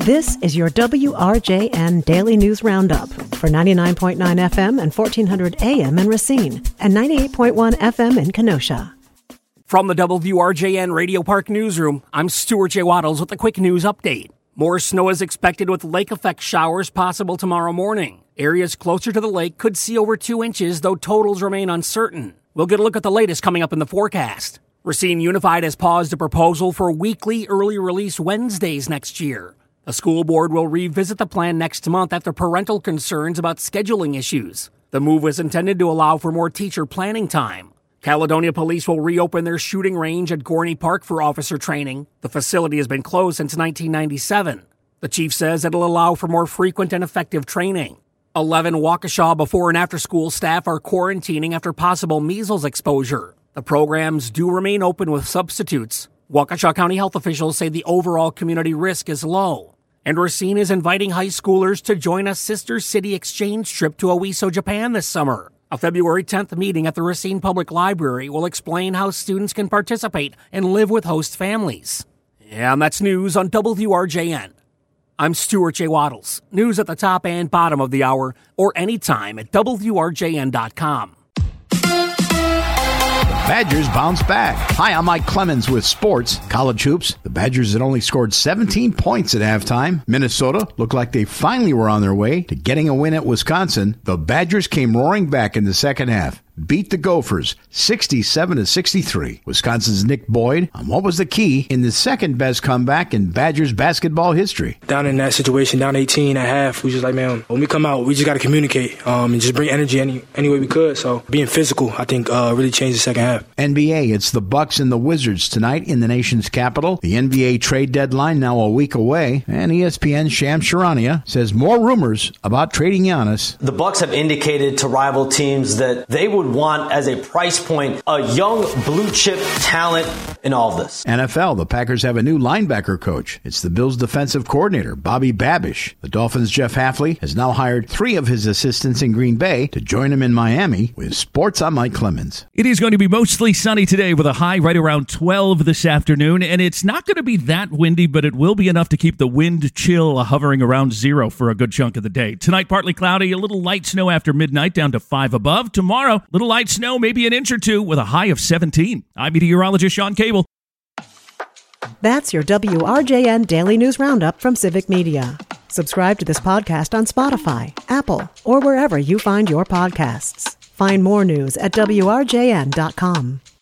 This is your WRJN Daily News Roundup for 99.9 FM and 1400 AM in Racine and 98.1 FM in Kenosha. From the WRJN Radio Park Newsroom, I'm Stuart J. Waddles with a quick news update. More snow is expected with lake-effect showers possible tomorrow morning. Areas closer to the lake could see over 2 inches, though totals remain uncertain. We'll get a look at the latest coming up in the forecast. Racine Unified has paused a proposal for weekly early release Wednesdays next year. The school board will revisit the plan next month after parental concerns about scheduling issues. The move was intended to allow for more teacher planning time. Caledonia Police will reopen their shooting range at Gorney Park for officer training. The facility has been closed since 1997. The chief says it'll allow for more frequent and effective training. 11 Waukesha before and after school staff are quarantining after possible measles exposure. The programs do remain open with substitutes. Waukesha County health officials say the overall community risk is low. And Racine is inviting high schoolers to join a sister city exchange trip to Oiso, Japan this summer. A February 10th meeting at the Racine Public Library will explain how students can participate and live with host families. And that's news on WRJN. I'm Stuart J. Waddles. News at the top and bottom of the hour or anytime at WRJN.com. Badgers bounce back. Hi, I'm Mike Clemens with sports. College hoops. The Badgers had only scored 17 points at halftime. Minnesota looked like they finally were on their way to getting a win at Wisconsin. The Badgers came roaring back in the second half. Beat the Gophers 67-63. Wisconsin's Nick Boyd on what was the key in the second best comeback in Badgers basketball history. Down in that situation, down 18 at half, we just like, man, when we come out, we just got to communicate and just bring energy any way we could. So being physical, I think, really changed the second half. NBA, it's the Bucks and the Wizards tonight in the nation's capital. The NBA trade deadline now a week away, and ESPN's Shams Charania says more rumors about trading Giannis. The Bucks have indicated to rival teams that they would want as a price point a young blue chip talent in all of this. NFL, the Packers have a new linebacker coach. It's the Bills' defensive coordinator, Bobby Babish. The Dolphins' Jeff Hafley has now hired 3 of his assistants in Green Bay to join him in Miami. With sports, I'm Mike Clemens. It is going to be mostly sunny today with a high right around 12 this afternoon, and it's not going to be that windy, but it will be enough to keep the wind chill hovering around 0 for a good chunk of the day. Tonight, partly cloudy, a little light snow after midnight down to 5 above. Tomorrow, little light snow, maybe an inch or 2 with a high of 17. I'm meteorologist Sean Cable. That's your WRJN Daily News Roundup from Civic Media. Subscribe to this podcast on Spotify, Apple, or wherever you find your podcasts. Find more news at WRJN.com.